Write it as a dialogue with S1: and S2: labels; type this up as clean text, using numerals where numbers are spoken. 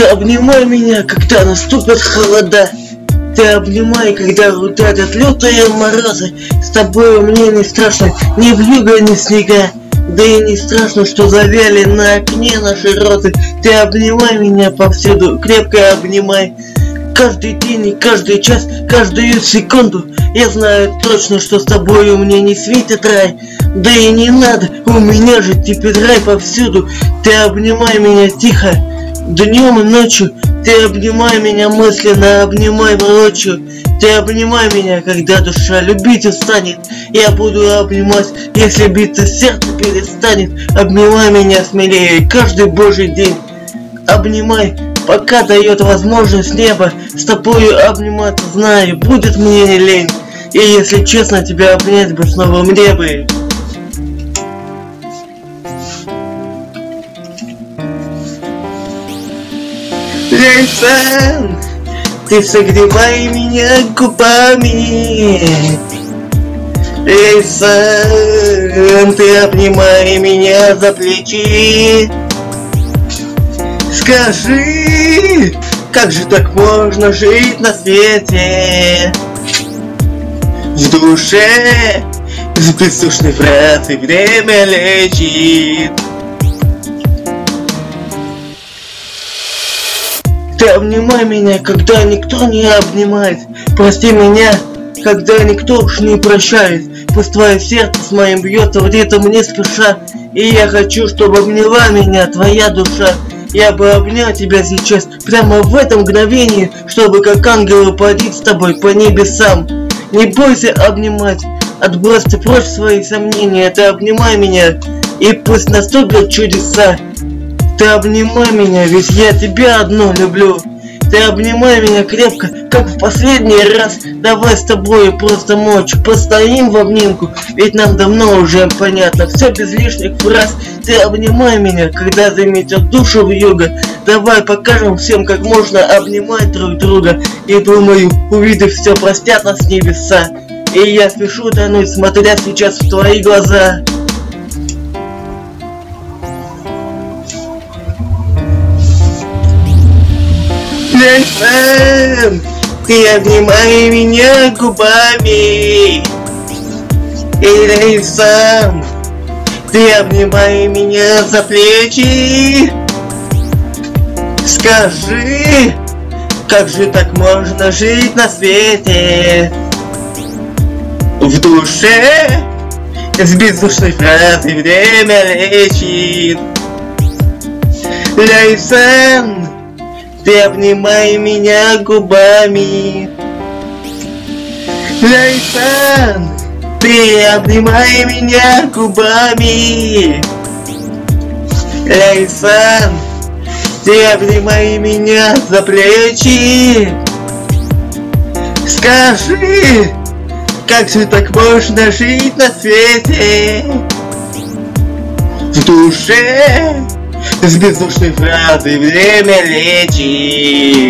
S1: обнимай меня, когда наступят холода. Ты обнимай, когда ударят лютые морозы. С тобою мне не страшно ни вьюга, ни снега. Да и не страшно, что завяли на окне наши розы. Ты обнимай меня повсюду, крепко обнимай. Каждый день и каждый час, каждую секунду. Я знаю точно, что с тобою мне не светит рай. Да и не надо, у меня же теперь рай повсюду. Ты обнимай меня тихо, днем и ночью. Ты обнимай меня мысленно, обнимай ночью. Ты обнимай меня, когда душа любить устанет. Я буду обнимать, если биться сердце перестанет. Обнимай меня смелее каждый божий день. Обнимай, пока дает возможность небо. С тобою обниматься, знаю, будет мне не лень. И если честно, тебя обнять бы снова мне бы. Лейсан, ты согревай меня губами. Лейсан, ты обнимай меня за плечи. Скажи, как же так можно жить на свете? В душе с бездушной фразой время лечит. Ты обнимай меня, когда никто не обнимает. Прости меня, когда никто уж не прощает. Пусть твое сердце с моим бьется в ритм не спеша. И я хочу, чтобы обняла меня твоя душа. Я бы обнял тебя сейчас, прямо в это мгновение, чтобы как ангелу парить с тобой по небесам. Не бойся обнимать, отбрось ты прочь свои сомнения. Ты обнимай меня, и пусть наступят чудеса. Ты обнимай меня, ведь я тебя одну люблю. Ты обнимай меня крепко, как в последний раз. Давай с тобой просто ночь постоим в обнимку, ведь нам давно уже понятно все без лишних фраз. Ты обнимай меня, когда заметят душу вьюга. Давай покажем всем, как можно обнимать друг друга. И думаю, увидев все, простят нас небеса. И я спешу тонуть, смотря сейчас в твои глаза. Лейсан, ты обнимай меня губами. Лейсан, ты обнимай меня за плечи. Скажи, как же так можно жить на свете? В душе с бездушной фразой время лечит. Лейсан, ты обнимай меня губами. Лейсан, ты обнимай меня губами. Лейсан, ты обнимай меня за плечи. Скажи, как же так можно жить на свете? В душе с бездушной фразой время лечит.